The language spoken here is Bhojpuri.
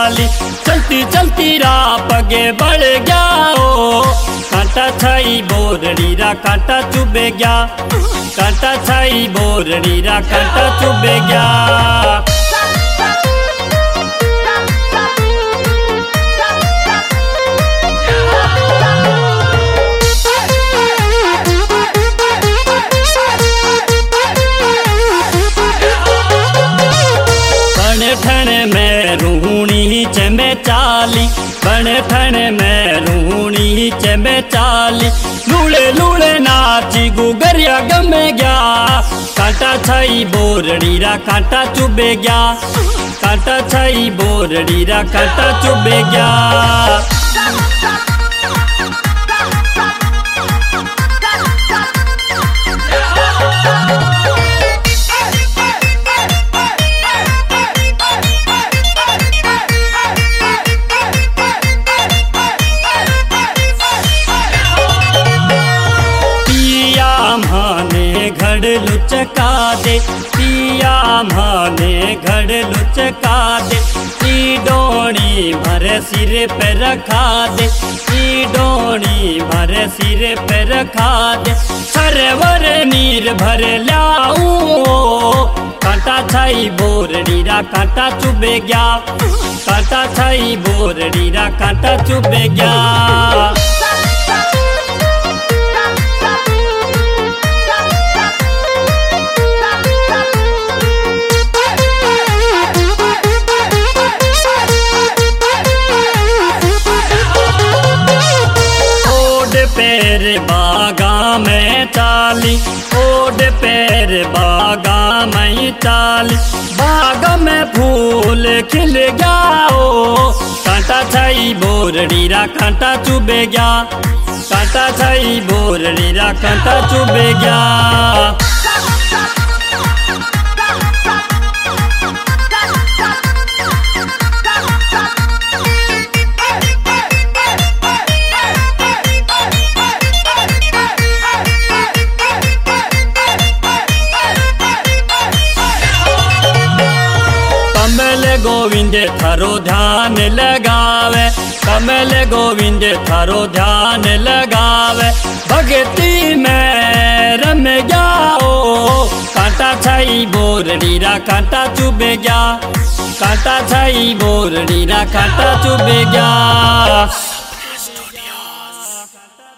चाली, चलती चलती राह पगे बढ़ गया ओ। कांटा छाई बोरड़ी रा कांटा चुभे गया, कांटा छाई बोरड़ी रा कांटा चुभे गया। ठण में रूणी चमे चाली, बण ठण में रूणी चमे चाली, लूले लूले नाची गुगरिया गमे गया। कांटा छाई बोरड़ी रा कांटा चुभे गया, कांटा छाई बोरड़ी रा कांटा चुभे गया। घड़ लुचका दे पिया माने, घड़ लुचका दे, ई डोणी भरे सिर पे रखा दे, ई डोणी भरे सिर पे रखा दे। सरवर नीर भरे लाऊं, कांटा छाई बोरड़ी रा कांटा चुभे गया, कांटा छाई बोरड़ी रा कांटा चुभे गया। पैर बागा में चाली, ओड पैर बागा में चाली, बाग में फूल खिल गया ओ। कांटा छाई बोरड़ी रा कांटा चुभे गया, कांटा छाई बोरड़ी रा कांटा चुभे गया। कमल गोविंद थारो ध्यान लगावे, कमल गोविंद थारो ध्यान लगावे, भगती में रम जाओ। कांटा छाई बोरड़ी रा कांटा चुभे गया, कांटा छाई बोरड़ी रा कांटा चुभे गया।